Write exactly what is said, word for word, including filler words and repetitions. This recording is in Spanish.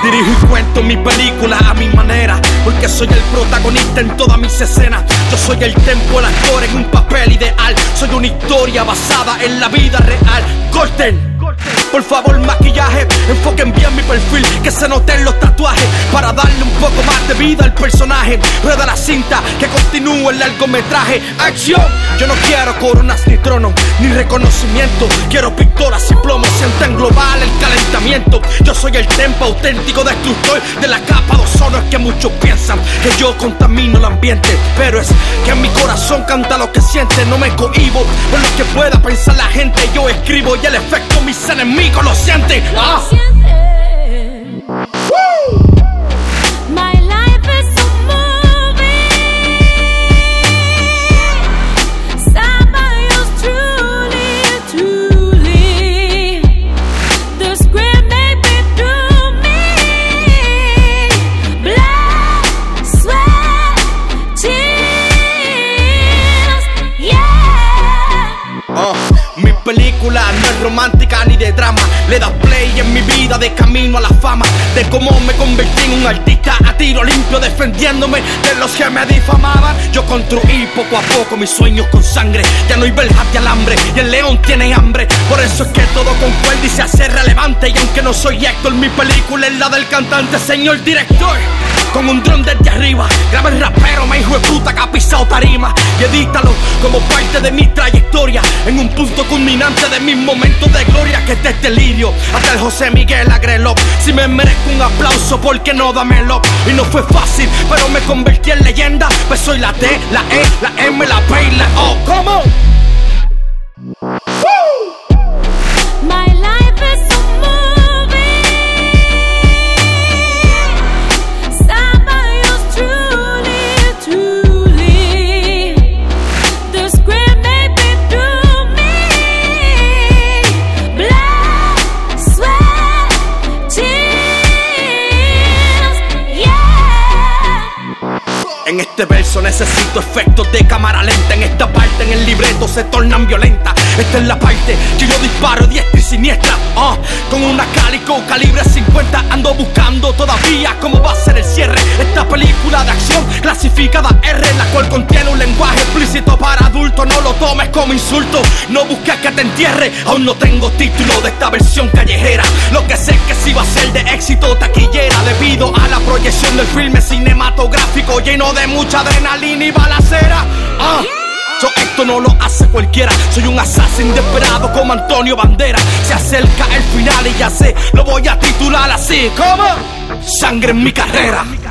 Dirijo y cuento mi película a mi manera, porque soy el protagonista en todas mis escenas. Yo soy el tempo, el actor en un papel ideal. Soy una historia basada en la vida real. Corten, por favor, maquillaje, enfoquen bien mi perfil, que se noten los tatuajes, para darle un poco más de vida al personaje. Rueda la cinta, que continúe el largometraje. ¡Acción! Yo no quiero coronas ni tronos, ni reconocimiento. Quiero pistolas y plomo, sienten global el calentamiento. Yo soy el tempo auténtico destructor de la capa de ozono. Es que muchos piensan que yo contamino el ambiente, pero es que en mi corazón canta lo que siente. No me cohibo por lo que pueda pensar la gente. Yo escribo y el efecto mis enemigos lo sienten. ¡Ah! Mi película no es romántica ni de drama. Le das play en mi vida de camino a la fama, de cómo me convertí en un artista a tiro limpio, defendiéndome de los que me difamaban. Yo construí poco a poco mis sueños con sangre. Ya no hay verjas de alambre y el león tiene hambre. Por eso es que todo concuerda y se hace relevante. Y aunque no soy Héctor, mi película es la del cantante. Señor director, con un dron desde arriba, graba el rapero, me hijo de puta que ha pisado tarima, y edítalo como parte de mi trayectoria, en un punto culminante de mis momentos de gloria, que es este delirio hasta el José Miguel Agrelop. Si me merezco un aplauso, ¿por qué no dámelo? Y no fue fácil, pero me convertí en leyenda. Pues soy la T, la E, la M, la P y la O. ¿Cómo? En este verso necesito efectos de cámara lenta. En esta parte en el libreto se tornan violentas. Esta es la parte que yo disparo diestra y siniestra, uh, con una Calico calibre cincuenta. Ando buscando todavía cómo va a ser el cierre. Esta película de acción clasificada R, la cual contiene un lenguaje explícito para adultos. No lo tomes como insulto, no busques que te entierre. Aún no tengo título de esta versión callejera. Lo que sé es que sí va a ser de éxito taquillera, debido a la proyección del filme cinematográfico lleno de mucha adrenalina y balacera. uh. Yo esto no lo hace cualquiera. Soy un asesino desesperado como Antonio Banderas. Se acerca el final y ya sé, lo voy a titular así como Sangre en mi carrera.